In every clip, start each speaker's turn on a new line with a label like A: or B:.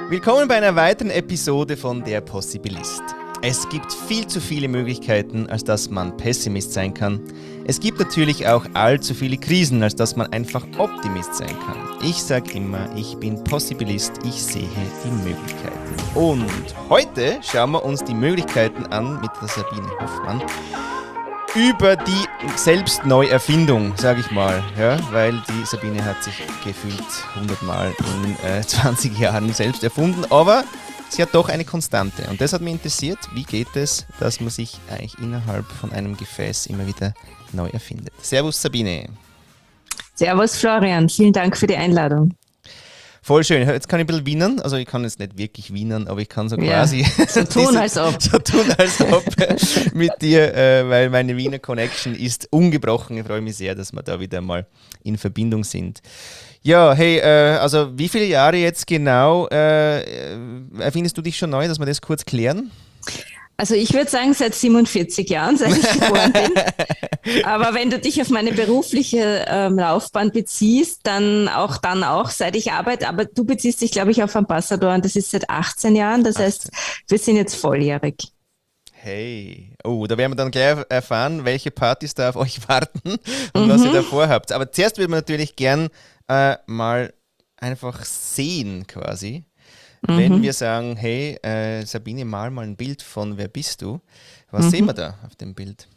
A: Willkommen bei einer weiteren Episode von Der Possibilist. Es gibt viel zu viele Möglichkeiten, als dass man Pessimist sein kann. Es gibt natürlich auch allzu viele Krisen, als dass man einfach Optimist sein kann. Ich sage immer, ich bin Possibilist, ich sehe die Möglichkeiten. Und heute schauen wir uns die Möglichkeiten an mit der Sabine Hoffmann über die Selbstneuerfindung, sage ich mal, ja, weil die Sabine hat sich gefühlt 100 Mal in 20 Jahren selbst erfunden, aber sie hat doch eine Konstante und das hat mich interessiert, wie geht es, dass man sich eigentlich innerhalb von einem Gefäß immer wieder neu erfindet. Servus Sabine.
B: Servus Florian, vielen Dank für die Einladung.
A: Voll schön. Jetzt kann ich ein bisschen wienern. Also ich kann jetzt nicht wirklich wienern, aber ich kann so quasi
B: so tun, als ob.
A: So tun, als ob mit dir, weil meine Wiener Connection ist ungebrochen. Ich freue mich sehr, dass wir da wieder mal in Verbindung sind. Ja, hey, also wie viele Jahre jetzt genau erfindest du dich schon neu, dass wir das kurz klären?
B: Also ich würde sagen, seit 47 Jahren, seit ich geboren bin. Aber wenn du dich auf meine berufliche Laufbahn beziehst, dann auch, seit ich arbeite. Aber du beziehst dich, glaube ich, auf Ambassador und das ist seit 18 Jahren. Das heißt, wir sind jetzt volljährig.
A: Hey, da werden wir dann gleich erfahren, welche Partys da auf euch warten und was ihr da vorhabt. Aber zuerst würde man natürlich gern mal einfach sehen quasi. Wenn wir sagen, hey, Sabine, mal ein Bild von wer bist du? Was sehen wir da auf dem Bild?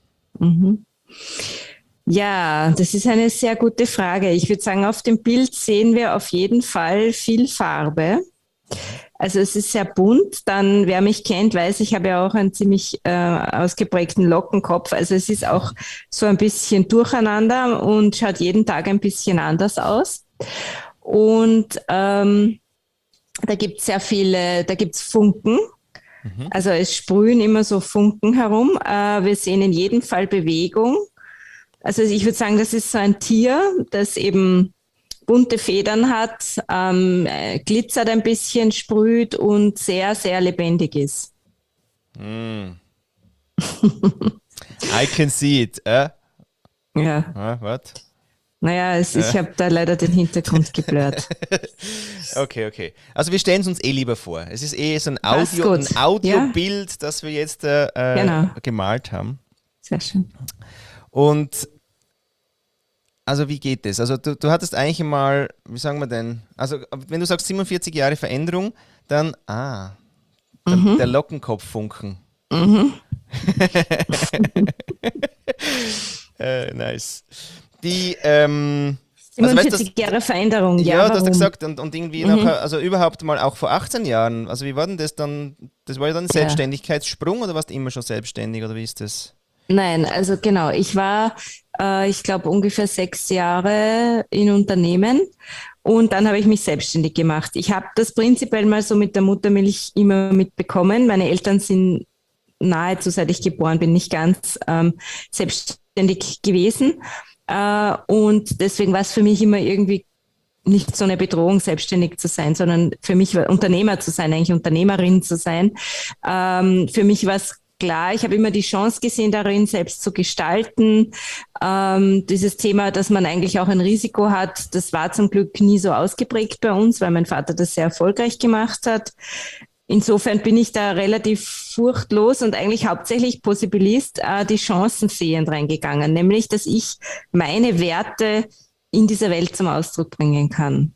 B: Ja, das ist eine sehr gute Frage. Ich würde sagen, auf dem Bild sehen wir auf jeden Fall viel Farbe. Also es ist sehr bunt. Dann, wer mich kennt, weiß, ich habe ja auch einen ziemlich ausgeprägten Lockenkopf. Also es ist auch so ein bisschen durcheinander und schaut jeden Tag ein bisschen anders aus. Und da gibt es sehr viele, da gibt es Funken. Also es sprühen immer so Funken herum. Wir sehen in jedem Fall Bewegung. Also ich würde sagen, das ist so ein Tier, das eben bunte Federn hat, glitzert ein bisschen, sprüht und sehr, sehr lebendig ist.
A: I can see it.
B: Ja.
A: What?
B: Naja, ich habe da leider den Hintergrund geblurrt.
A: Okay. Also wir stellen es uns lieber vor. Es ist so ein
B: Passt
A: Audiobild, das wir jetzt gemalt haben.
B: Sehr schön.
A: Und also wie geht das? Also du hattest eigentlich mal, wie sagen wir denn, also wenn du sagst 47 Jahre Veränderung, dann der Lockenkopffunken. Nice. Die
B: 47 Jahre Veränderung, ja.
A: Ja, das hast du gesagt und irgendwie nachher, also überhaupt mal auch vor 18 Jahren, also wie war denn das dann, das war ja dann ein Selbstständigkeitssprung oder warst du immer schon selbstständig oder wie ist das?
B: Nein, also genau, ich war, ich glaube, ungefähr 6 Jahre in Unternehmen und dann habe ich mich selbstständig gemacht. Ich habe das prinzipiell mal so mit der Muttermilch immer mitbekommen. Meine Eltern sind nahezu, seit ich geboren bin, nicht ganz selbstständig gewesen. Und deswegen war es für mich immer irgendwie nicht so eine Bedrohung, selbstständig zu sein, sondern für mich war Unternehmer zu sein, eigentlich Unternehmerin zu sein. Für mich war es klar, ich habe immer die Chance gesehen darin, selbst zu gestalten. Dieses Thema, dass man eigentlich auch ein Risiko hat, das war zum Glück nie so ausgeprägt bei uns, weil mein Vater das sehr erfolgreich gemacht hat. Insofern bin ich da relativ furchtlos und eigentlich hauptsächlich Possibilist die Chancen sehend reingegangen, nämlich, dass ich meine Werte in dieser Welt zum Ausdruck bringen kann.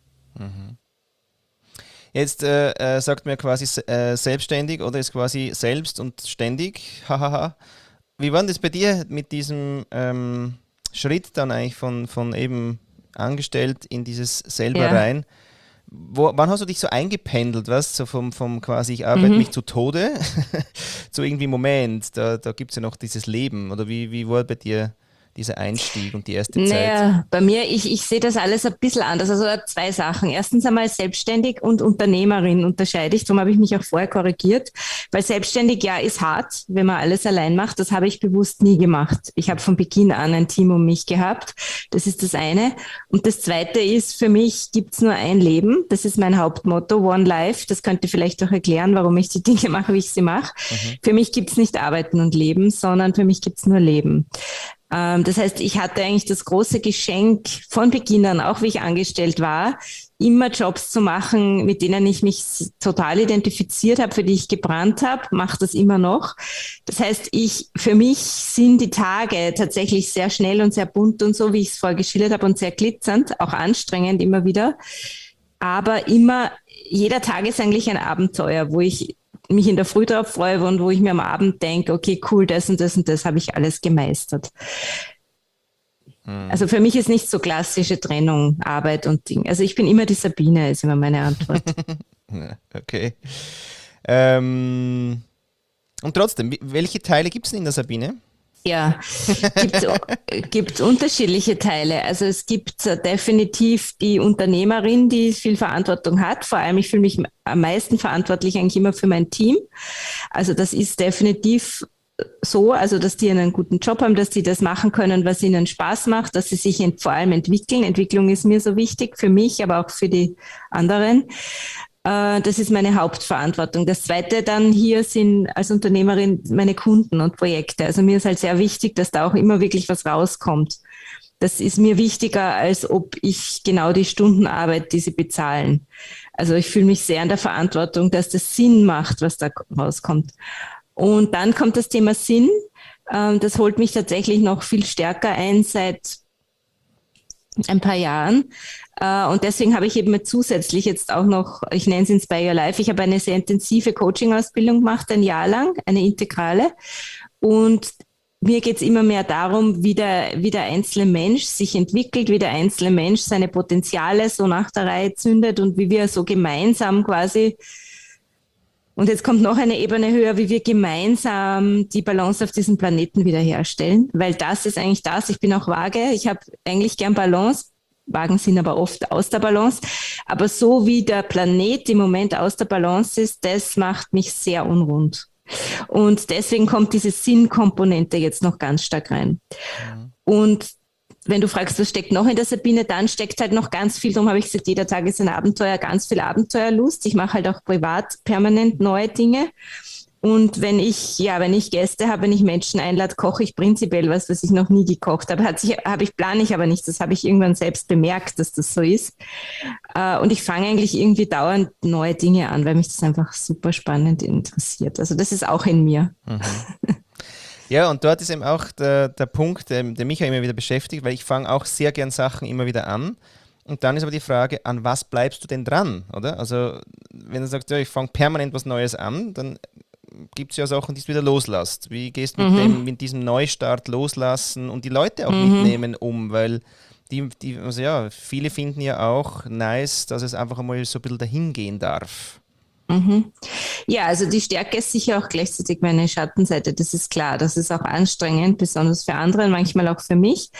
A: Jetzt sagt man quasi selbstständig oder ist quasi selbst und ständig. Hahaha. Wie war denn das bei dir mit diesem Schritt dann eigentlich von eben angestellt in dieses selber rein? Wann hast du dich so eingependelt, was? So vom quasi, ich arbeite mich zu Tode, zu irgendwie Moment, da gibt es ja noch dieses Leben. Oder wie war bei dir dieser Einstieg und die erste Zeit?
B: Naja, bei mir, ich sehe das alles ein bisschen anders. Also zwei Sachen. Erstens einmal selbstständig und Unternehmerin unterscheide ich. Darum habe ich mich auch vorher korrigiert. Weil selbstständig, ja, ist hart, wenn man alles allein macht. Das habe ich bewusst nie gemacht. Ich habe von Beginn an ein Team um mich gehabt. Das ist das eine. Und das zweite ist, für mich gibt es nur ein Leben. Das ist mein Hauptmotto, One Life. Das könnte vielleicht auch erklären, warum ich die Dinge mache, wie ich sie mache. Für mich gibt es nicht Arbeiten und Leben, sondern für mich gibt es nur Leben. Das heißt, ich hatte eigentlich das große Geschenk von Beginn an, auch wie ich angestellt war, immer Jobs zu machen, mit denen ich mich total identifiziert habe, für die ich gebrannt habe, mache das immer noch. Das heißt, für mich sind die Tage tatsächlich sehr schnell und sehr bunt und so, wie ich es vorher geschildert habe, und sehr glitzernd, auch anstrengend immer wieder. Aber jeder Tag ist eigentlich ein Abenteuer, wo ich mich in der Früh darauf freue und wo ich mir am Abend denke, okay, cool, das und das und das habe ich alles gemeistert. Also für mich ist nicht so klassische Trennung, Arbeit und Ding. Also ich bin immer die Sabine, ist immer meine Antwort.
A: Okay. Und trotzdem, welche Teile gibt es denn in der Sabine?
B: Ja, gibt unterschiedliche Teile. Also es gibt definitiv die Unternehmerin, die viel Verantwortung hat. Vor allem, ich fühle mich am meisten verantwortlich eigentlich immer für mein Team. Also das ist definitiv so, also dass die einen guten Job haben, dass die das machen können, was ihnen Spaß macht, dass sie sich vor allem entwickeln. Entwicklung ist mir so wichtig, für mich, aber auch für die anderen. Das ist meine Hauptverantwortung. Das Zweite dann hier sind als Unternehmerin meine Kunden und Projekte. Also mir ist halt sehr wichtig, dass da auch immer wirklich was rauskommt. Das ist mir wichtiger, als ob ich genau die Stunden arbeite, die sie bezahlen. Also ich fühle mich sehr in der Verantwortung, dass das Sinn macht, was da rauskommt. Und dann kommt das Thema Sinn. Das holt mich tatsächlich noch viel stärker ein seit ein paar Jahren. Und deswegen habe ich eben zusätzlich jetzt auch noch, ich nenne es Inspire Your Life, ich habe eine sehr intensive Coaching-Ausbildung gemacht, ein Jahr lang, eine integrale. Und mir geht es immer mehr darum, wie der einzelne Mensch sich entwickelt, wie der einzelne Mensch seine Potenziale so nach der Reihe zündet und wie wir so gemeinsam quasi, und jetzt kommt noch eine Ebene höher, wie wir gemeinsam die Balance auf diesem Planeten wiederherstellen, weil das ist eigentlich das, ich bin auch vage, ich habe eigentlich gern Balance, Wagen sind aber oft aus der Balance, aber so wie der Planet im Moment aus der Balance ist, das macht mich sehr unrund. Und deswegen kommt diese Sinnkomponente jetzt noch ganz stark rein. Mhm. Und wenn du fragst, was steckt noch in der Sabine, dann steckt halt noch ganz viel, darum habe ich gesagt, jeder Tag ist ein Abenteuer, ganz viel Abenteuerlust. Ich mache halt auch privat permanent neue Dinge. Und wenn ich Gäste habe, wenn ich Menschen einlade, koche ich prinzipiell was ich noch nie gekocht habe. Plane ich aber nicht. Das habe ich irgendwann selbst bemerkt, dass das so ist. Und ich fange eigentlich irgendwie dauernd neue Dinge an, weil mich das einfach super spannend interessiert. Also das ist auch in mir.
A: Mhm. Ja, und dort ist eben auch der Punkt, der mich ja immer wieder beschäftigt, weil ich fange auch sehr gern Sachen immer wieder an. Und dann ist aber die Frage, an was bleibst du denn dran, oder? Also wenn du sagst, ja, ich fange permanent was Neues an, dann gibt es ja Sachen, die du wieder loslässt. Wie gehst du mit diesem Neustart loslassen und die Leute auch mitnehmen weil viele finden ja auch nice, dass es einfach einmal so ein bisschen dahin gehen darf.
B: Ja, also die Stärke ist sicher auch gleichzeitig meine Schattenseite, das ist klar. Das ist auch anstrengend, besonders für andere, manchmal auch für mich.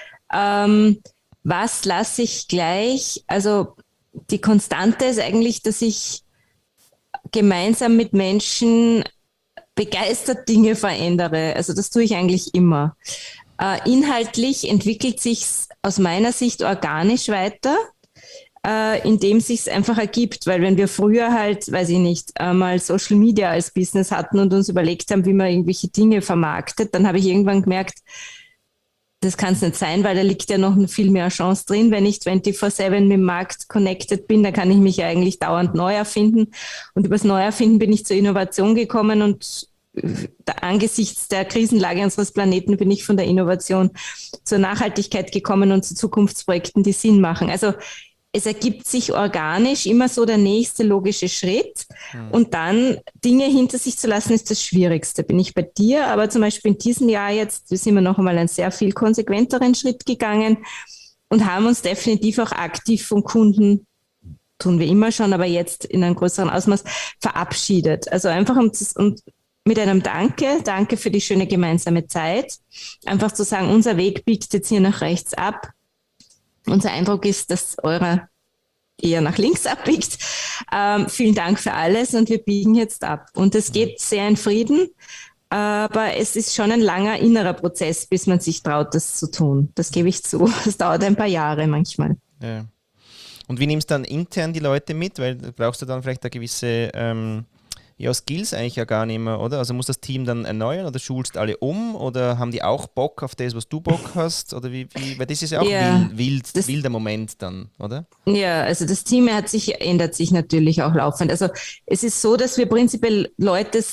B: Was lasse ich gleich? Also die Konstante ist eigentlich, dass ich gemeinsam mit Menschen begeistert Dinge verändere. Also das tue ich eigentlich immer. Inhaltlich entwickelt sich aus meiner Sicht organisch weiter, indem sich es einfach ergibt. Weil wenn wir früher halt, weiß ich nicht, mal Social Media als Business hatten und uns überlegt haben, wie man irgendwelche Dinge vermarktet, dann habe ich irgendwann gemerkt, das kann es nicht sein, weil da liegt ja noch viel mehr Chance drin. Wenn ich 24/7 mit dem Markt connected bin, dann kann ich mich ja eigentlich dauernd neu erfinden. Und übers Neuerfinden bin ich zur Innovation gekommen und angesichts der Krisenlage unseres Planeten bin ich von der Innovation zur Nachhaltigkeit gekommen und zu Zukunftsprojekten, die Sinn machen. Also es ergibt sich organisch immer so der nächste logische Schritt. Und dann Dinge hinter sich zu lassen, ist das Schwierigste. Bin ich bei dir, aber zum Beispiel in diesem Jahr jetzt sind wir noch einmal einen sehr viel konsequenteren Schritt gegangen und haben uns definitiv auch aktiv von Kunden, tun wir immer schon, aber jetzt in einem größeren Ausmaß, verabschiedet. Also einfach mit einem Danke für die schöne gemeinsame Zeit. Einfach zu sagen, unser Weg biegt jetzt hier nach rechts ab. Unser Eindruck ist, dass eurer eher nach links abbiegt. Vielen Dank für alles und wir biegen jetzt ab. Und es geht sehr in Frieden, aber es ist schon ein langer innerer Prozess, bis man sich traut, das zu tun. Das gebe ich zu. Es dauert ein paar Jahre manchmal.
A: Ja. Und wie nimmst du dann intern die Leute mit? Weil brauchst du dann vielleicht eine gewisse Ja, Skills eigentlich ja gar nicht mehr, oder? Also muss das Team dann erneuern oder schulst alle um oder haben die auch Bock auf das, was du Bock hast? Oder weil das ist ja auch
B: Ja, das,
A: wilder Moment dann, oder?
B: ja, also das Team ändert sich natürlich auch laufend. Also es ist so, dass wir prinzipiell Leute,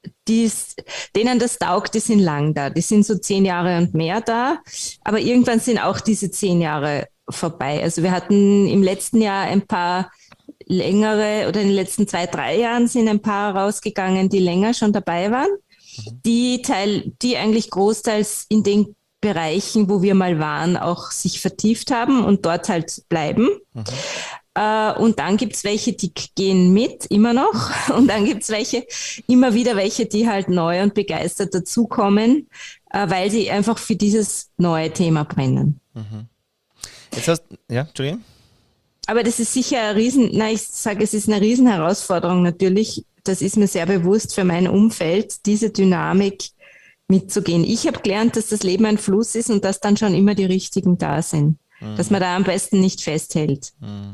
B: denen das taugt, die sind lang da. Die sind so 10 Jahre und mehr da. Aber irgendwann sind auch diese 10 Jahre vorbei. Also wir hatten im letzten Jahr ein paar längere oder in den letzten 2, 3 Jahren sind ein paar rausgegangen, die länger schon dabei waren, die eigentlich großteils in den Bereichen, wo wir mal waren, auch sich vertieft haben und dort halt bleiben. Und dann gibt es welche, die gehen mit, immer noch. Und dann gibt es immer wieder welche, die halt neu und begeistert dazukommen, weil sie einfach für dieses neue Thema brennen.
A: Ja, Entschuldigung.
B: Aber das ist sicher ich sage, es ist eine Riesenherausforderung natürlich. Das ist mir sehr bewusst für mein Umfeld, diese Dynamik mitzugehen. Ich habe gelernt, dass das Leben ein Fluss ist und dass dann schon immer die Richtigen da sind. Dass man da am besten nicht festhält.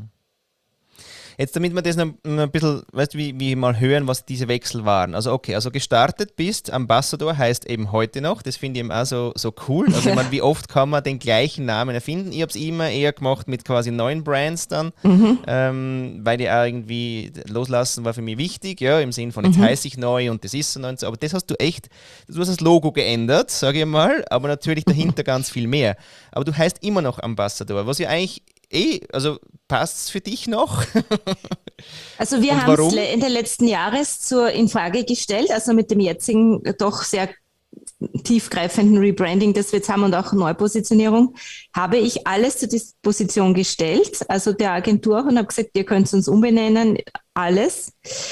A: Jetzt, damit wir das noch ein bisschen, weißt du, wie mal hören, was diese Wechsel waren. Also okay, also gestartet bist, Ambassador heißt eben heute noch, das finde ich eben auch so cool. Also ich meine, wie oft kann man den gleichen Namen erfinden? Ich habe es immer eher gemacht mit quasi neuen Brands dann, weil die auch irgendwie loslassen war für mich wichtig, ja, im Sinn von jetzt heiße ich neu und das ist so neu und so. Aber das hast du hast das Logo geändert, sage ich mal, aber natürlich dahinter ganz viel mehr. Aber du heißt immer noch Ambassador, was ja eigentlich also passt es für dich noch?
B: Also wir haben es in den letzten Jahren in Frage gestellt, also mit dem jetzigen doch sehr tiefgreifenden Rebranding, das wir jetzt haben und auch Neupositionierung, habe ich alles zur Disposition gestellt, also der Agentur und habe gesagt, ihr könnt uns umbenennen, alles.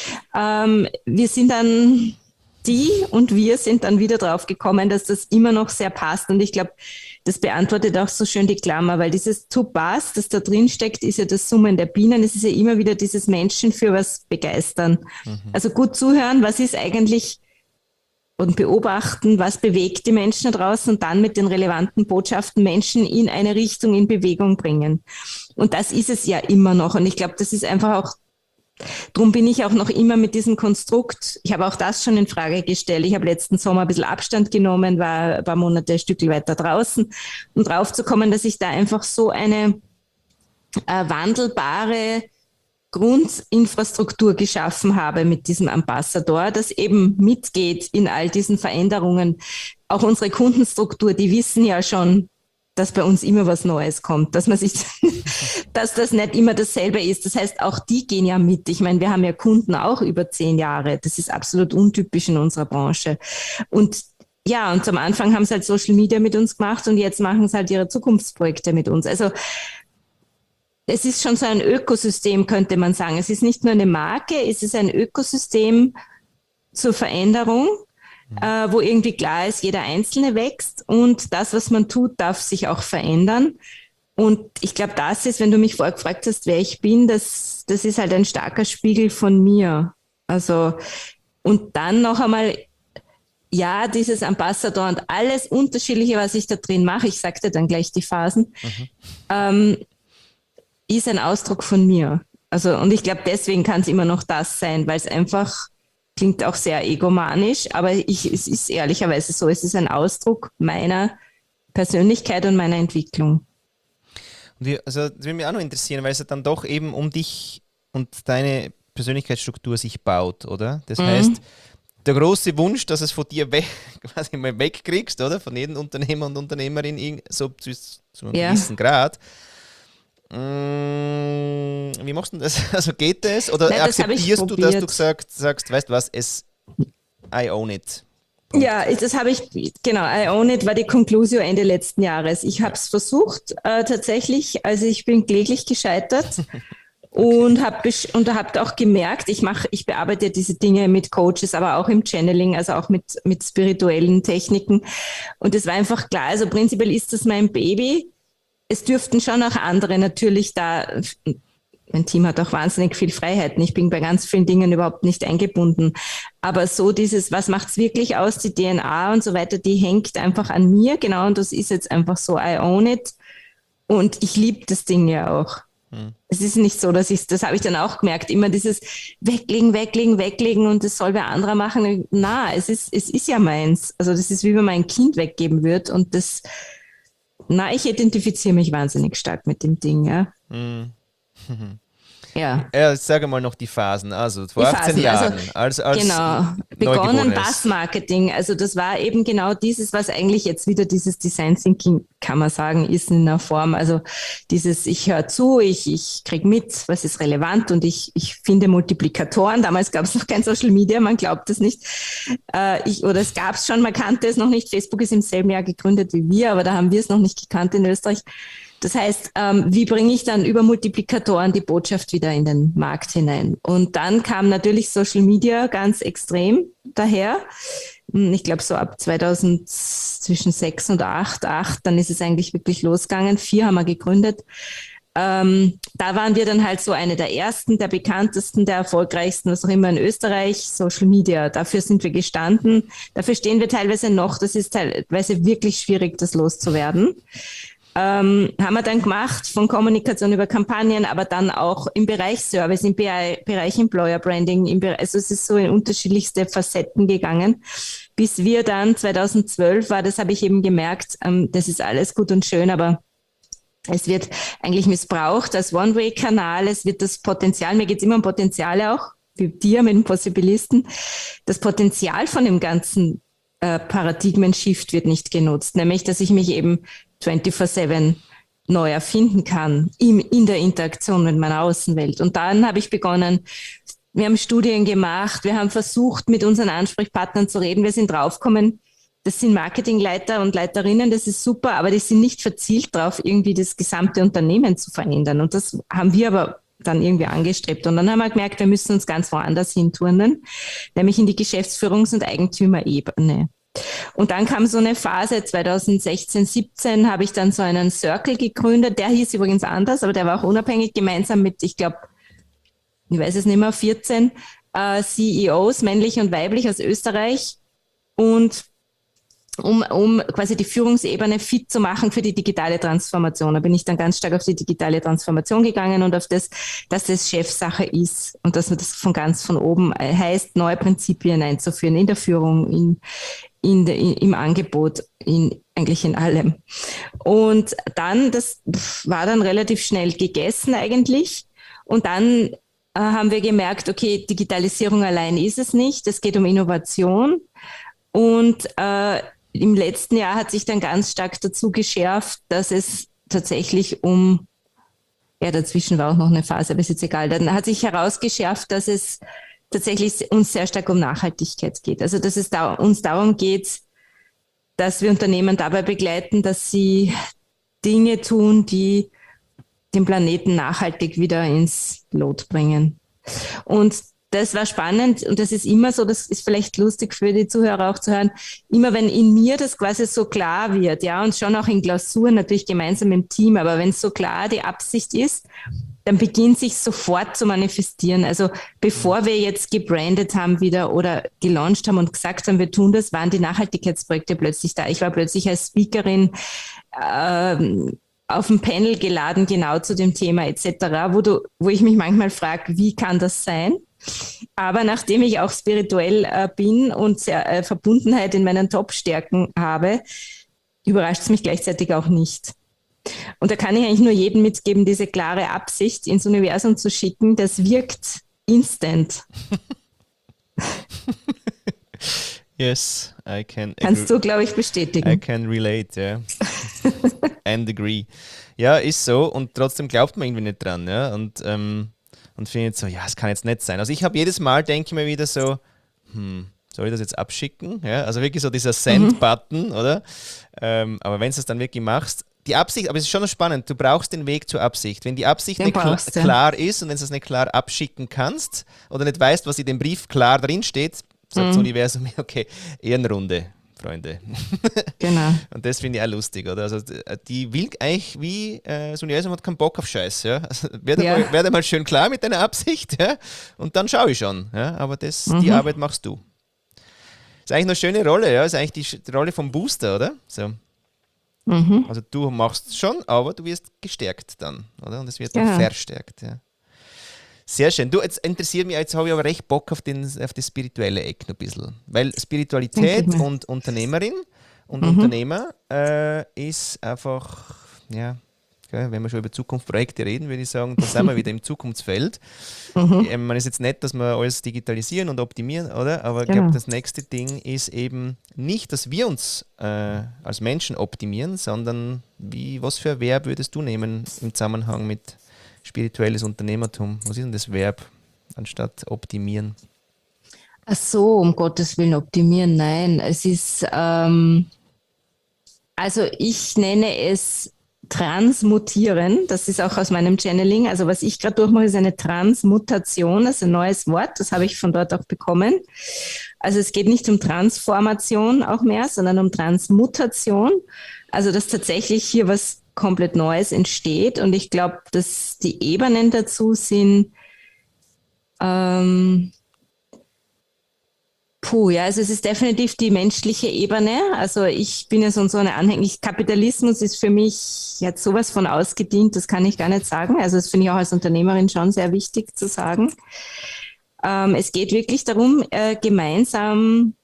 B: Wir sind dann wir sind dann wieder drauf gekommen, dass das immer noch sehr passt. Und ich glaube, das beantwortet auch so schön die Klammer, weil dieses to pass, das da drin steckt, ist ja das Summen der Bienen. Es ist ja immer wieder dieses Menschen für was begeistern. Also gut zuhören, was ist eigentlich und beobachten, was bewegt die Menschen da draußen und dann mit den relevanten Botschaften Menschen in eine Richtung in Bewegung bringen. Und das ist es ja immer noch. Und ich glaube, das ist einfach auch drum bin ich auch noch immer mit diesem Konstrukt, ich habe auch das schon in Frage gestellt. Ich habe letzten Sommer ein bisschen Abstand genommen, war ein paar Monate ein Stück weiter draußen, um drauf zu kommen, dass ich da einfach so eine wandelbare Grundinfrastruktur geschaffen habe mit diesem Ambassador, das eben mitgeht in all diesen Veränderungen. Auch unsere Kundenstruktur, die wissen ja schon, dass bei uns immer was Neues kommt, dass das nicht immer dasselbe ist. Das heißt, auch die gehen ja mit. Ich meine, wir haben ja Kunden auch über 10 Jahre. Das ist absolut untypisch in unserer Branche. Und am Anfang haben sie halt Social Media mit uns gemacht und jetzt machen sie halt ihre Zukunftsprojekte mit uns. Also es ist schon so ein Ökosystem, könnte man sagen. Es ist nicht nur eine Marke, es ist ein Ökosystem zur Veränderung, wo irgendwie klar ist, jeder Einzelne wächst und das, was man tut, darf sich auch verändern. Und ich glaube, das ist, wenn du mich vorher gefragt hast, wer ich bin, das ist halt ein starker Spiegel von mir. Also, und dann noch einmal, ja, dieses Ambassador und alles Unterschiedliche, was ich da drin mache, ich sagte dann gleich die Phasen, ist ein Ausdruck von mir. Also, und ich glaube, deswegen kann es immer noch das sein, weil es einfach klingt auch sehr egomanisch, aber es ist ehrlicherweise so, es ist ein Ausdruck meiner Persönlichkeit und meiner Entwicklung.
A: Das würde mich auch noch interessieren, weil es ja dann doch eben um dich und deine Persönlichkeitsstruktur sich baut, oder? Das heißt, der große Wunsch, dass es von dir quasi mal wegkriegst, oder? Von jedem Unternehmer und Unternehmerin, so zu einem gewissen Grad. Wie machst du das? Also geht das? Oder akzeptierst du, dass du sagst, weißt du was, I own it? Punkt.
B: Ja, das habe ich, genau, I own it war die Conclusio Ende letzten Jahres. Ich habe es versucht, tatsächlich, also ich bin kläglich gescheitert und habe auch gemerkt, ich bearbeite diese Dinge mit Coaches, aber auch im Channeling, also auch mit spirituellen Techniken. Und es war einfach klar, also prinzipiell ist das mein Baby. Es dürften schon auch andere natürlich da, mein Team hat auch wahnsinnig viel Freiheiten. Ich bin bei ganz vielen Dingen überhaupt nicht eingebunden. Aber so dieses, was macht's wirklich aus, die DNA und so weiter, die hängt einfach an mir. Genau, und das ist jetzt einfach so, I own it. Und ich liebe das Ding ja auch. Es ist nicht so, das habe ich dann auch gemerkt, immer dieses weglegen und das soll wer anderer machen. Na, es ist ja meins. Also das ist wie wenn man ein Kind weggeben wird und ich identifiziere mich wahnsinnig stark mit dem Ding, ja. Ja.
A: Ja, sage mal noch die Phasen. Also vor
B: Die
A: 18
B: Phasen, also
A: Jahren, als
B: genau, begonnen
A: Neugeborenes.
B: Bass-Marketing, also das war eben genau dieses, was eigentlich jetzt wieder dieses Design Thinking, kann man sagen, ist in einer Form, also dieses, ich höre zu, ich kriege mit, was ist relevant und ich finde Multiplikatoren, damals gab es noch kein Social Media, man glaubt es nicht, oder es gab es schon, man kannte es noch nicht, Facebook ist im selben Jahr gegründet wie wir, aber da haben wir es noch nicht gekannt in Österreich. Das heißt, wie bringe ich dann über Multiplikatoren die Botschaft wieder in den Markt hinein? Und dann kam natürlich Social Media ganz extrem daher. Ich glaube, so ab 2000, zwischen 6 und 8, dann ist es eigentlich wirklich losgegangen. 4 haben wir gegründet. Da waren wir dann halt so eine der ersten, der bekanntesten, der erfolgreichsten, was auch immer in Österreich, Social Media. Dafür sind wir gestanden. Dafür stehen wir teilweise noch. Das ist teilweise wirklich schwierig, das loszuwerden. Haben wir dann gemacht, von Kommunikation über Kampagnen, aber dann auch im Bereich Service, im Bereich Employer Branding, also es ist so in unterschiedlichste Facetten gegangen, bis wir dann 2012 war, das habe ich eben gemerkt, das ist alles gut und schön, aber es wird eigentlich missbraucht als One-Way-Kanal, es wird das Potenzial, mir geht es immer um Potenziale auch, wie dir mit dem Possibilisten, das Potenzial von dem ganzen Paradigmen-Shift wird nicht genutzt, nämlich, dass ich mich eben 24/7 neu erfinden kann in der Interaktion mit meiner Außenwelt. Und dann habe ich begonnen, wir haben Studien gemacht, wir haben versucht, mit unseren Ansprechpartnern zu reden. Wir sind draufgekommen, das sind Marketingleiter und Leiterinnen, das ist super, aber die sind nicht verzielt darauf, irgendwie das gesamte Unternehmen zu verändern. Und das haben wir aber dann irgendwie angestrebt. Und dann haben wir gemerkt, wir müssen uns ganz woanders hinturnen, nämlich in die Geschäftsführungs- und Eigentümerebene. Und dann kam so eine Phase, 2016, 17 habe ich dann so einen Circle gegründet, der hieß übrigens anders, aber der war auch unabhängig, gemeinsam mit, ich glaube, ich weiß es nicht mehr, 14 CEOs, männlich und weiblich aus Österreich, und um quasi die Führungsebene fit zu machen für die digitale Transformation. Da bin ich dann ganz stark auf die digitale Transformation gegangen und auf das, dass das Chefsache ist und dass man das von oben heißt, neue Prinzipien einzuführen in der Führung, im Angebot, eigentlich in allem. Und dann, das war dann relativ schnell gegessen eigentlich. Und dann haben wir gemerkt, okay, Digitalisierung allein ist es nicht. Es geht um Innovation. Und im letzten Jahr hat sich dann ganz stark dazu geschärft, dass es tatsächlich dazwischen war auch noch eine Phase, aber ist jetzt egal. Dann hat sich herausgeschärft, dass es tatsächlich uns sehr stark um Nachhaltigkeit geht. Also dass es uns darum geht, dass wir Unternehmen dabei begleiten, dass sie Dinge tun, die den Planeten nachhaltig wieder ins Lot bringen. Und das war spannend und das ist immer so, das ist vielleicht lustig für die Zuhörer auch zu hören, immer wenn in mir das quasi so klar wird, ja, und schon auch in Klausuren natürlich gemeinsam im Team, aber wenn es so klar die Absicht ist, dann beginnt sich sofort zu manifestieren. Also bevor wir jetzt gebrandet haben wieder oder gelauncht haben und gesagt haben, wir tun das, waren die Nachhaltigkeitsprojekte plötzlich da. Ich war plötzlich als Speakerin auf dem Panel geladen, genau zu dem Thema etc., wo ich mich manchmal frage, wie kann das sein? Aber nachdem ich auch spirituell bin und Verbundenheit in meinen Top-Stärken habe, überrascht es mich gleichzeitig auch nicht. Und da kann ich eigentlich nur jedem mitgeben, diese klare Absicht ins Universum zu schicken, das wirkt instant.
A: Yes, I can.
B: Kannst du, glaube ich, bestätigen.
A: I can relate, ja. Yeah. And agree. Ja, ist so und trotzdem glaubt man irgendwie nicht dran, ja. Und findet so, ja, es kann jetzt nicht sein. Also ich habe jedes Mal, denke ich mir wieder so, soll ich das jetzt abschicken? Ja, also wirklich so dieser Send-Button, oder? Aber wenn du es dann wirklich machst, die Absicht, aber es ist schon noch spannend, du brauchst den Weg zur Absicht. Wenn die Absicht nicht klar ist und wenn du es nicht klar abschicken kannst oder nicht weißt, was in dem Brief klar drin steht, sagt das Universum, okay, Ehrenrunde. Freunde.
B: Genau.
A: Und das finde ich auch lustig, oder? Also die will eigentlich wie, das Universum hat keinen Bock auf Scheiß, ja? Also, werde mal schön klar mit deiner Absicht, ja? Und dann schaue ich schon, ja? Aber die Arbeit machst du. Ist eigentlich eine schöne Rolle, ja? Ist eigentlich die Rolle vom Booster, oder? So.
B: Mhm.
A: Also du machst schon, aber du wirst gestärkt dann, oder? Und es wird dann
B: Genau.
A: verstärkt, ja. Sehr schön. Du, jetzt interessiert mich, jetzt habe ich aber recht Bock auf das spirituelle Eck noch ein bisschen. Weil
B: Denke ich
A: Spiritualität
B: mir.
A: und Unternehmerin und
B: Mhm.
A: Unternehmer ist einfach, ja, gell, wenn wir schon über Zukunftsprojekte reden, würde ich sagen, da sind wir wieder im Zukunftsfeld.
B: Mhm.
A: Man ist jetzt nett, dass wir alles digitalisieren und optimieren, oder? Aber ich glaube,
B: Genau.
A: das nächste Ding ist eben nicht, dass wir uns als Menschen optimieren, sondern was für ein Verb würdest du nehmen im Zusammenhang mit spirituelles Unternehmertum? Was ist denn das Verb anstatt optimieren?
B: Ach so, um Gottes Willen optimieren. Nein, es ist, also ich nenne es transmutieren. Das ist auch aus meinem Channeling. Also was ich gerade durchmache, ist eine Transmutation. Das ist ein neues Wort. Das habe ich von dort auch bekommen. Also es geht nicht um Transformation auch mehr, sondern um Transmutation. Also dass tatsächlich hier was komplett Neues entsteht. Und ich glaube, dass die Ebenen dazu sind, ähm, puh, ja, also es ist definitiv die menschliche Ebene. Also ich bin ja so eine Anhänglich. Kapitalismus ist für mich jetzt sowas von ausgedient, das kann ich gar nicht sagen. Also das finde ich auch als Unternehmerin schon sehr wichtig zu sagen. Es geht wirklich darum, gemeinsam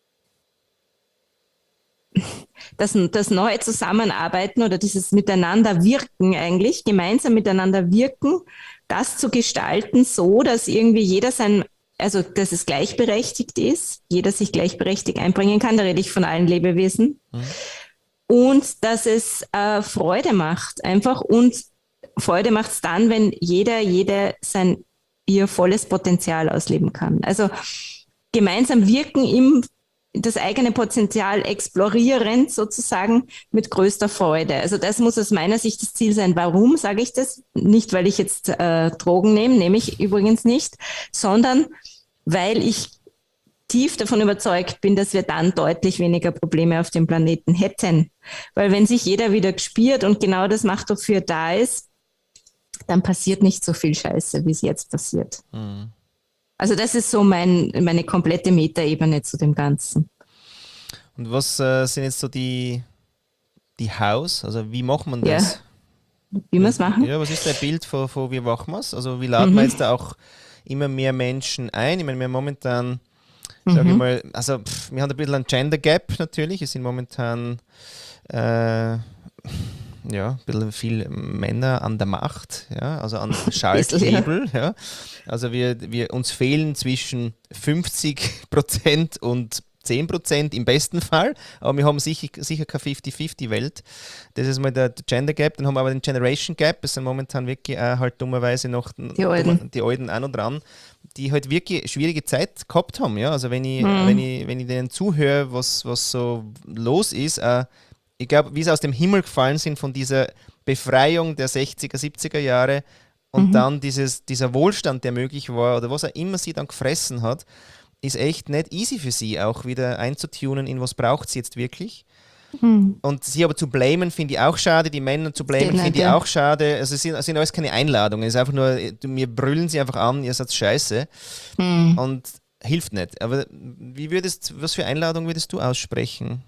B: das neue Zusammenarbeiten oder dieses Miteinanderwirken eigentlich, gemeinsam miteinander wirken, das zu gestalten, so dass irgendwie jeder also dass es gleichberechtigt ist, jeder sich gleichberechtigt einbringen kann, da rede ich von allen Lebewesen,
A: Hm?
B: und dass es Freude macht einfach, und Freude macht es dann, wenn jede ihr volles Potenzial ausleben kann. Also gemeinsam wirken im das eigene Potenzial explorieren, sozusagen mit größter Freude. Also das muss aus meiner Sicht das Ziel sein. Warum sage ich das? Nicht, weil ich jetzt Drogen nehme ich übrigens nicht, sondern weil ich tief davon überzeugt bin, dass wir dann deutlich weniger Probleme auf dem Planeten hätten. Weil wenn sich jeder wieder gespürt und genau das macht, wofür er da ist, dann passiert nicht so viel Scheiße, wie es jetzt passiert.
A: Hm.
B: Also das ist so meine komplette Metaebene zu dem Ganzen.
A: Und was sind jetzt so die Hows? Also wie macht man
B: Ja,
A: das?
B: wie wir es machen.
A: Ja, was ist dein Bild von wie machen wir es? Also wie laden wir
B: Mhm.
A: jetzt da auch immer mehr Menschen ein? Ich meine, wir haben momentan, sage ich
B: Mhm.
A: mal, also wir haben ein bisschen ein Gender Gap natürlich. Es sind momentan ja, ein bisschen viel Männer an der Macht, ja, also an
B: Bisschen, ja.
A: Schalthebel, ja. Also uns fehlen zwischen 50% und 10% im besten Fall, aber wir haben sicher keine 50-50-Welt. Das ist mal der Gender Gap. Dann haben wir aber den Generation Gap. Es sind momentan wirklich auch halt dummerweise noch
B: Die Alten.
A: die Alten auch noch dran, die halt wirklich schwierige Zeit gehabt haben. Ja? Also
B: Mhm.
A: wenn ich denen zuhöre, was so los ist, ich glaube, wie sie aus dem Himmel gefallen sind von dieser Befreiung der 60er, 70er Jahre und
B: Mhm.
A: dann dieser Wohlstand, der möglich war oder was auch immer sie dann gefressen hat, ist echt nicht easy für sie auch wieder einzutunen, in was braucht sie jetzt wirklich.
B: Mhm.
A: Und sie aber zu blamen, finde ich auch schade. Die Männer zu
B: Geht
A: blamen,
B: nicht,
A: finde ich
B: ja.
A: auch schade. Also es sind alles keine Einladungen. Es ist einfach nur, mir brüllen sie einfach an, ihr seid scheiße.
B: Mhm.
A: Und hilft nicht. Aber was für Einladung würdest du aussprechen?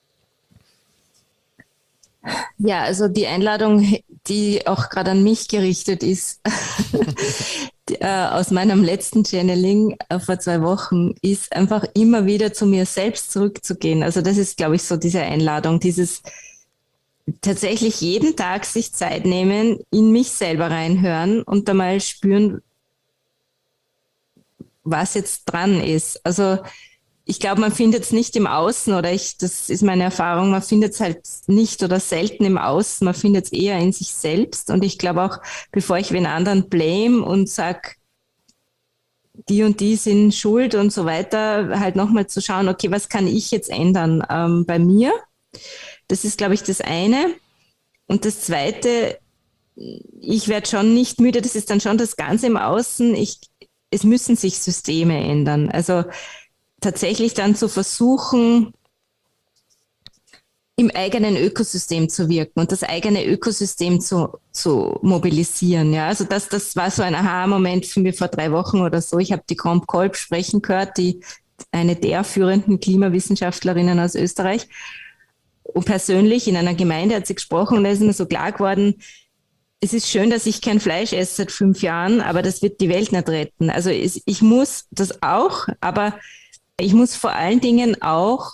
B: Ja, also die Einladung, die auch gerade an mich gerichtet ist, aus meinem letzten Channeling vor 2 Wochen, ist einfach immer wieder zu mir selbst zurückzugehen. Also das ist, glaube ich, so diese Einladung, dieses tatsächlich jeden Tag sich Zeit nehmen, in mich selber reinhören und da mal spüren, was jetzt dran ist. Also ich glaube, man findet es nicht im Außen, oder das ist meine Erfahrung, man findet es halt nicht oder selten im Außen, man findet es eher in sich selbst. Und ich glaube auch, bevor ich wen anderen blame und sage, die und die sind schuld und so weiter, halt nochmal zu schauen, okay, was kann ich jetzt ändern bei mir? Das ist, glaube ich, das eine. Und das zweite, ich werde schon nicht müde, das ist dann schon das Ganze im Außen. Es müssen sich Systeme ändern. Also tatsächlich dann zu versuchen, im eigenen Ökosystem zu wirken und das eigene Ökosystem zu mobilisieren. Ja, also das war so ein Aha-Moment für mich vor 3 Wochen oder so. Ich habe die Comp Kolb sprechen gehört, eine der führenden Klimawissenschaftlerinnen aus Österreich. Und persönlich in einer Gemeinde hat sie gesprochen und da ist mir so klar geworden, es ist schön, dass ich kein Fleisch esse seit 5 Jahren, aber das wird die Welt nicht retten. Also ich muss das auch, aber ich muss vor allen Dingen auch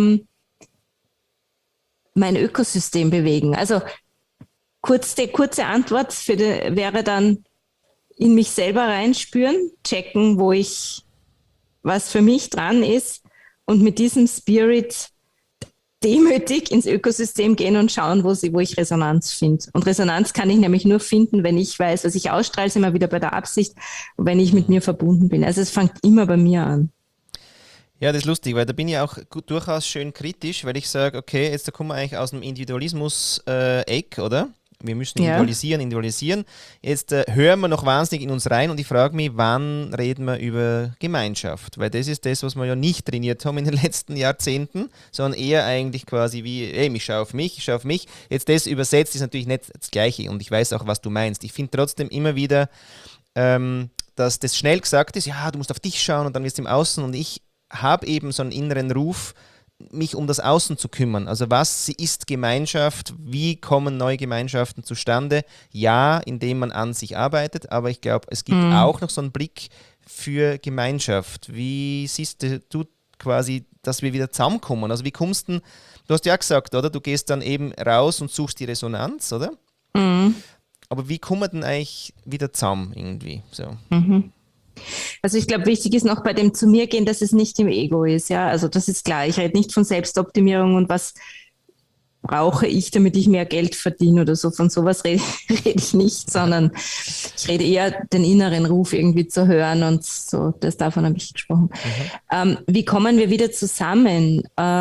B: mein Ökosystem bewegen. Also kurze Antwort wäre dann in mich selber reinspüren, checken, was für mich dran ist und mit diesem Spirit demütig ins Ökosystem gehen und schauen, wo ich Resonanz finde. Und Resonanz kann ich nämlich nur finden, wenn ich weiß, was ich ausstrahle, sind wir wieder bei der Absicht, und wenn ich mit mir verbunden bin. Also es fängt immer bei mir an.
A: Ja, das ist lustig, weil da bin ich auch durchaus schön kritisch, weil ich sage, okay, jetzt da kommen wir eigentlich aus dem Individualismus-Eck, oder? Wir müssen individualisieren. Jetzt hören wir noch wahnsinnig in uns rein und ich frage mich, wann reden wir über Gemeinschaft? Weil das ist das, was wir ja nicht trainiert haben in den letzten Jahrzehnten, sondern eher eigentlich quasi wie, hey, ich schaue auf mich. Jetzt das übersetzt ist natürlich nicht das Gleiche und ich weiß auch, was du meinst. Ich finde trotzdem immer wieder, dass das schnell gesagt ist, ja, du musst auf dich schauen und dann wirst du im Außen und ich habe eben so einen inneren Ruf, mich um das Außen zu kümmern. Also was ist Gemeinschaft? Wie kommen neue Gemeinschaften zustande? Ja, indem man an sich arbeitet, aber ich glaube, es gibt auch noch so einen Blick für Gemeinschaft. Wie siehst du quasi, dass wir wieder zusammenkommen? Also wie kommst du, du hast ja gesagt, oder? Du gehst dann eben raus und suchst die Resonanz, oder?
B: Mhm.
A: Aber wie kommen wir denn eigentlich wieder zusammen irgendwie? So.
B: Mhm. Also ich glaube, wichtig ist noch bei dem zu mir gehen, dass es nicht im Ego ist. Ja, also das ist klar. Ich rede nicht von Selbstoptimierung und was brauche ich, damit ich mehr Geld verdiene oder so. Von sowas rede ich nicht, sondern ich rede eher den inneren Ruf irgendwie zu hören und so. Davon habe ich gesprochen. Wie kommen wir wieder zusammen?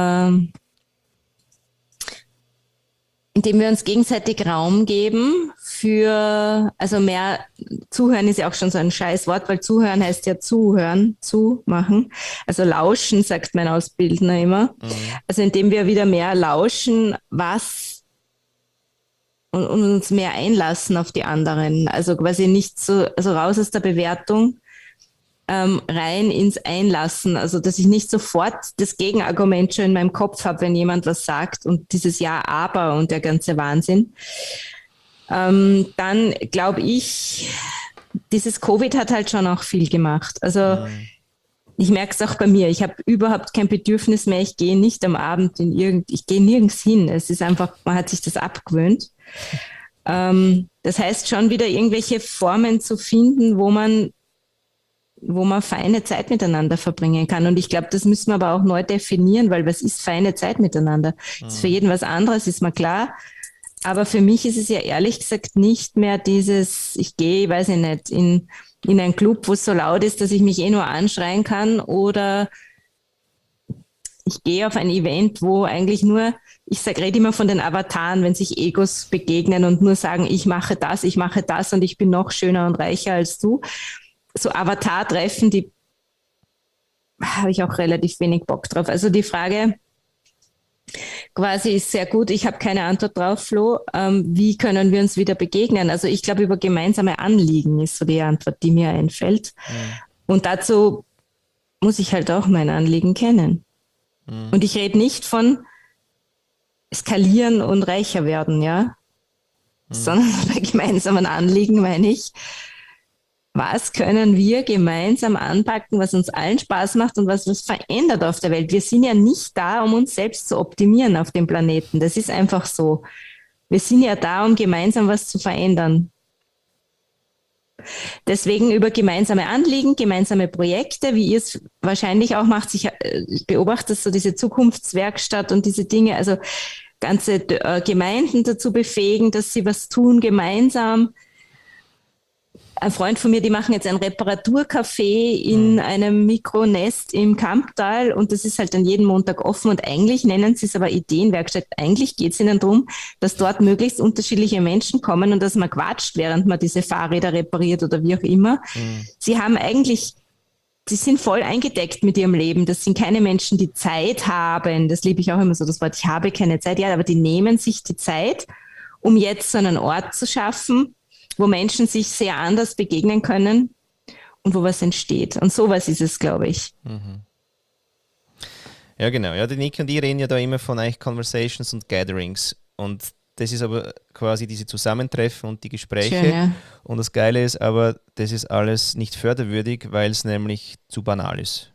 B: Indem wir uns gegenseitig Raum geben also mehr zuhören ist ja auch schon so ein scheiß Wort, weil zuhören heißt ja zuhören, zumachen. Also lauschen, sagt mein Ausbildner immer. Also indem wir wieder mehr lauschen, und uns mehr einlassen auf die anderen. Also quasi nicht so, also raus aus der Bewertung, rein ins Einlassen. Also dass ich nicht sofort das Gegenargument schon in meinem Kopf habe, wenn jemand was sagt und dieses Ja, aber und der ganze Wahnsinn. Dann glaube ich, dieses Covid hat halt schon auch viel gemacht. Also ich merke es auch bei mir. Ich habe überhaupt kein Bedürfnis mehr. Ich gehe nicht am Abend ich gehe nirgends hin. Es ist einfach, man hat sich das abgewöhnt. Das heißt schon wieder irgendwelche Formen zu finden, wo man feine Zeit miteinander verbringen kann. Und ich glaube, das müssen wir aber auch neu definieren, weil was ist feine Zeit miteinander? Das ist für jeden was anderes, ist mir klar. Aber für mich ist es ja ehrlich gesagt nicht mehr ich gehe, weiß ich nicht, in einen Club, wo es so laut ist, dass ich mich nur anschreien kann, oder ich gehe auf ein Event, wo eigentlich rede immer von den Avataren, wenn sich Egos begegnen und nur sagen, ich mache das und ich bin noch schöner und reicher als du. So Avatar-Treffen, die habe ich auch relativ wenig Bock drauf. Also die Frage quasi ist sehr gut. Ich habe keine Antwort drauf, Flo. Wie können wir uns wieder begegnen? Also ich glaube, über gemeinsame Anliegen ist so die Antwort, die mir einfällt. Und dazu muss ich halt auch mein Anliegen kennen. Und ich rede nicht von skalieren und reicher werden, ja, sondern bei gemeinsamen Anliegen meine ich, was können wir gemeinsam anpacken, was uns allen Spaß macht und was verändert auf der Welt. Wir sind ja nicht da, um uns selbst zu optimieren auf dem Planeten. Das ist einfach so. Wir sind ja da, um gemeinsam was zu verändern. Deswegen über gemeinsame Anliegen, gemeinsame Projekte, wie ihr es wahrscheinlich auch macht. Ich beobachte so diese Zukunftswerkstatt und diese Dinge, also ganze Gemeinden dazu befähigen, dass sie was tun gemeinsam. Ein Freund von mir, die machen jetzt ein Reparaturcafé in einem Mikronest im Kamptal und das ist halt dann jeden Montag offen und eigentlich nennen sie es aber Ideenwerkstatt. Eigentlich geht es ihnen darum, dass dort möglichst unterschiedliche Menschen kommen und dass man quatscht, während man diese Fahrräder repariert oder wie auch immer. Sie sind voll eingedeckt mit ihrem Leben. Das sind keine Menschen, die Zeit haben. Das liebe ich auch immer so, das Wort, ich habe keine Zeit. Ja, aber die nehmen sich die Zeit, um jetzt so einen Ort zu schaffen, wo Menschen sich sehr anders begegnen können und wo was entsteht. Und sowas ist es, glaube ich.
A: Ja, genau. Ja, die Niki und ich reden ja da immer von eigentlich Conversations und Gatherings. Und das ist aber quasi diese Zusammentreffen und die Gespräche.
B: Schön, ja.
A: Und das Geile ist aber, das ist alles nicht förderwürdig, weil es nämlich zu banal ist.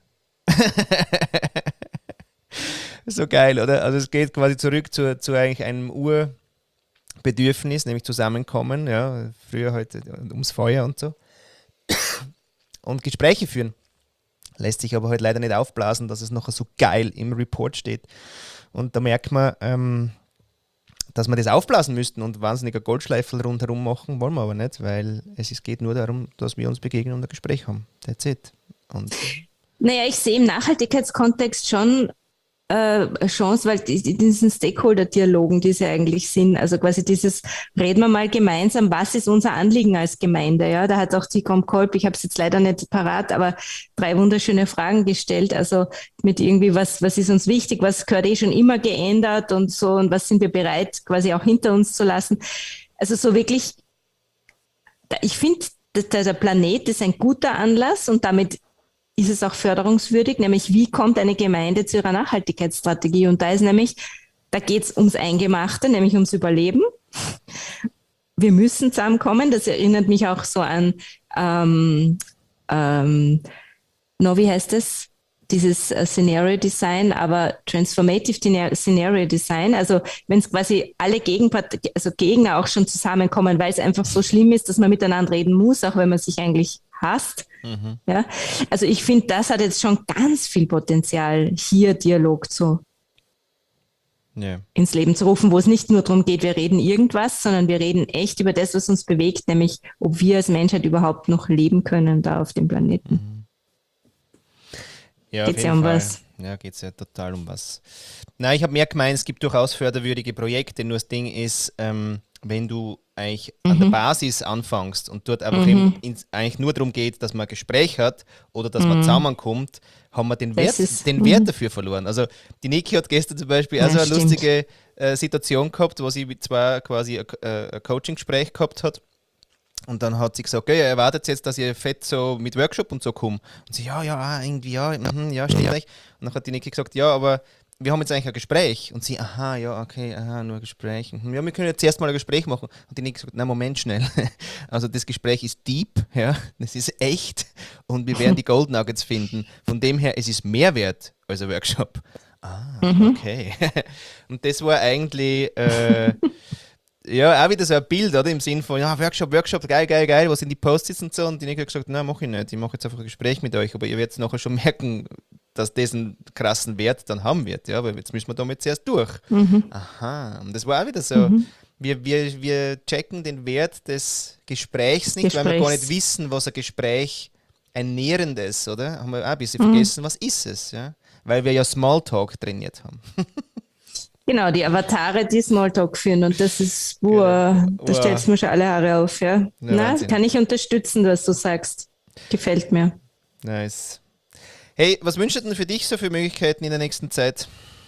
A: So geil, oder? Also es geht quasi zurück zu eigentlich einem Urbedürfnis, nämlich Zusammenkommen, ja, früher heute ums Feuer und so. Und Gespräche führen. Lässt sich aber heute leider nicht aufblasen, dass es nachher so geil im Report steht. Und da merkt man, dass wir das aufblasen müssten und wahnsinniger Goldschleifel rundherum machen, wollen wir aber nicht, weil geht nur darum, dass wir uns begegnen und ein Gespräch haben. That's it. Und
B: Naja, ich sehe im Nachhaltigkeitskontext schon eine Chance, weil diesen Stakeholder-Dialogen, die es ja eigentlich sind, also quasi dieses, reden wir mal gemeinsam, was ist unser Anliegen als Gemeinde, ja, da hat auch die Comkolb, ich habe es jetzt leider nicht parat, aber 3 wunderschöne Fragen gestellt, also mit irgendwie, was ist uns wichtig, was gehört schon immer geändert und so und was sind wir bereit quasi auch hinter uns zu lassen, also so wirklich, ich finde, der Planet ist ein guter Anlass und damit ist es auch förderungswürdig, nämlich wie kommt eine Gemeinde zu ihrer Nachhaltigkeitsstrategie? Und da geht es ums Eingemachte, nämlich ums Überleben. Wir müssen zusammenkommen. Das erinnert mich auch so an, wie heißt es? Dieses Scenario Design, aber Transformative Scenario Design. Also wenn es quasi alle Gegner auch schon zusammenkommen, weil es einfach so schlimm ist, dass man miteinander reden muss, auch wenn man sich eigentlich hasst. Ja, also ich finde, das hat jetzt schon ganz viel Potenzial, hier Dialog ins Leben zu rufen, wo es nicht nur darum geht, wir reden irgendwas, sondern wir reden echt über das, was uns bewegt, nämlich ob wir als Menschheit überhaupt noch leben können da auf dem Planeten.
A: Ja,
B: geht es ja um was.
A: Ja, geht es ja total um was. Na, ich habe mehr gemeint, es gibt durchaus förderwürdige Projekte, nur das Ding ist, wenn du eigentlich an der Basis anfängst und dort einfach eigentlich nur darum geht, dass man ein Gespräch hat oder dass man zusammenkommt, haben wir den Wert dafür verloren. Also die Niki hat gestern zum Beispiel also eine lustige Situation gehabt, wo sie mit zwei quasi ein Coaching-Gespräch gehabt hat. Und dann hat sie gesagt, okay, ihr erwartet jetzt, dass ihr fett so mit Workshop und so kommt. Und sie, ja, steht euch. Und dann hat die Niki gesagt, ja, aber wir haben jetzt eigentlich ein Gespräch. Und sie, nur ein Gespräch. Ja, wir können jetzt erst mal ein Gespräch machen. Und die Niki gesagt, na Moment, schnell. Also das Gespräch ist deep, ja, das ist echt. Und wir werden die Gold Nuggets finden. Von dem her, es ist mehr wert als ein Workshop. Okay. Und das war eigentlich... ja, auch wieder so ein Bild, oder? Im Sinn von, ja, Workshop, geil, was sind die Post-its und so. Und die Niki hat gesagt, nein, mache ich nicht. Ich mache jetzt einfach ein Gespräch mit euch, aber ihr werdet nachher schon merken, dass das einen krassen Wert dann haben wird, ja, weil jetzt müssen wir damit zuerst durch. Aha, und das war auch wieder so, wir checken den Wert des Gesprächs nicht, weil wir gar nicht wissen, was ein Gespräch ein nährendes, oder? Haben wir auch ein bisschen vergessen, was ist es, ja? Weil wir ja Smalltalk trainiert haben.
B: Genau, die Avatare, die Smalltalk führen und das ist, da stellst du mir schon alle Haare auf, ja. Na, kann ich unterstützen, was du sagst. Gefällt mir.
A: Nice. Hey, was wünschst du denn für dich so für Möglichkeiten in der nächsten Zeit?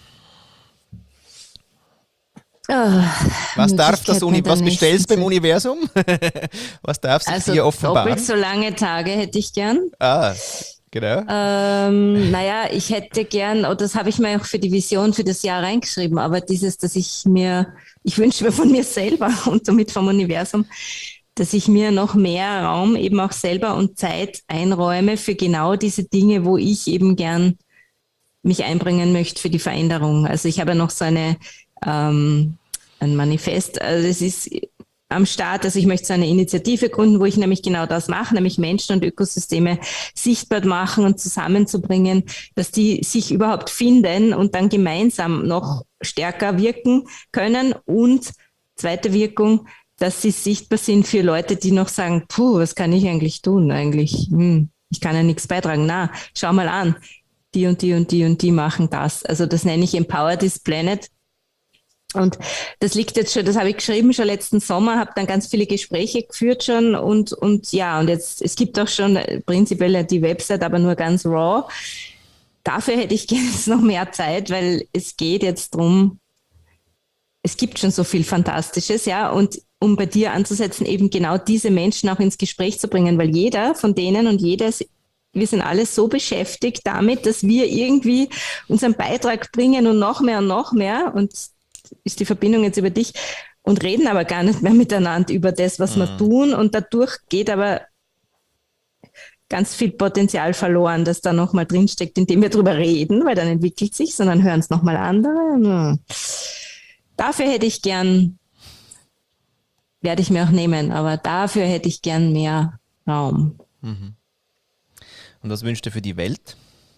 A: Was darf was bestellst du beim Universum? Was darf sich dir offenbaren?
B: Doppelt so lange Tage hätte ich gern.
A: Genau.
B: Ich hätte gern, das habe ich mir auch für die Vision für das Jahr reingeschrieben, aber dass ich wünsche mir von mir selber und somit vom Universum, dass ich mir noch mehr Raum eben auch selber und Zeit einräume für genau diese Dinge, wo ich eben gern mich einbringen möchte für die Veränderung. Also ich habe ja noch so ein Manifest, also das ist am Start, also ich möchte so eine Initiative gründen, wo ich nämlich genau das mache, nämlich Menschen und Ökosysteme sichtbar machen und zusammenzubringen, dass die sich überhaupt finden und dann gemeinsam noch stärker wirken können. Und zweite Wirkung, dass sie sichtbar sind für Leute, die noch sagen, was kann ich eigentlich tun? Ich kann ja nichts beitragen. Na, schau mal an, die und die und die und die machen das. Also das nenne ich Empower this Planet. Und das liegt jetzt schon, das habe ich geschrieben schon letzten Sommer, habe dann ganz viele Gespräche geführt schon und jetzt, es gibt auch schon prinzipiell die Website, aber nur ganz raw. Dafür hätte ich gerne jetzt noch mehr Zeit, weil es geht jetzt drum, es gibt schon so viel Fantastisches, ja, und um bei dir anzusetzen, eben genau diese Menschen auch ins Gespräch zu bringen, weil jeder von denen und jedes wir sind alle so beschäftigt damit, dass wir irgendwie unseren Beitrag bringen und noch mehr und ist die Verbindung jetzt über dich und reden aber gar nicht mehr miteinander über das, was wir tun und dadurch geht aber ganz viel Potenzial verloren, das da nochmal drinsteckt, indem wir drüber reden, weil dann entwickelt sich, sondern hören es nochmal andere. Dafür hätte ich gern, werde ich mir auch nehmen, aber dafür hätte ich gern mehr Raum.
A: Und was wünschst du für die Welt?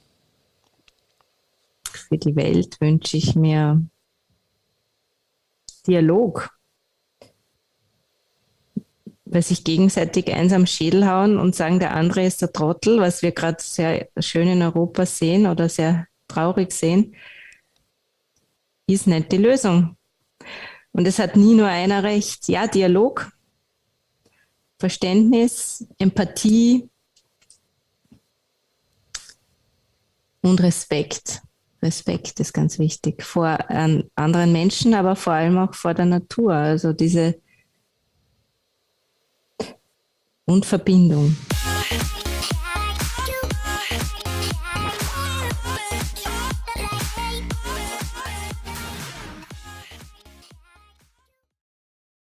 B: Für die Welt wünsche ich mir Dialog. Weil sich gegenseitig eins am Schädel hauen und sagen, der andere ist der Trottel, was wir gerade sehr schön in Europa sehen oder sehr traurig sehen, ist nicht die Lösung. Und es hat nie nur einer recht. Ja, Dialog, Verständnis, Empathie und Respekt. Respekt ist ganz wichtig vor anderen Menschen, aber vor allem auch vor der Natur. Also diese und Verbindung.